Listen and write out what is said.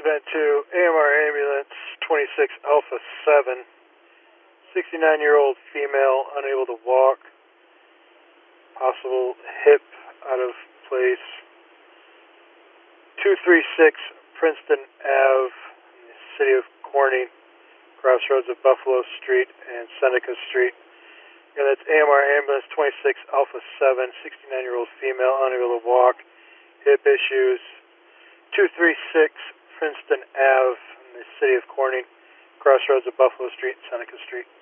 Event 2, AMR Ambulance 26 Alpha 7, 69-year-old female, unable to walk, possible hip out of place. 236 Princeton Ave, City of Corning, crossroads of Buffalo Street and Seneca Street. And that's AMR Ambulance 26 Alpha 7, 69-year-old female, unable to walk, hip issues. 236 Princeton Ave, in the City of Corning, crossroads of Buffalo Street, Seneca Street.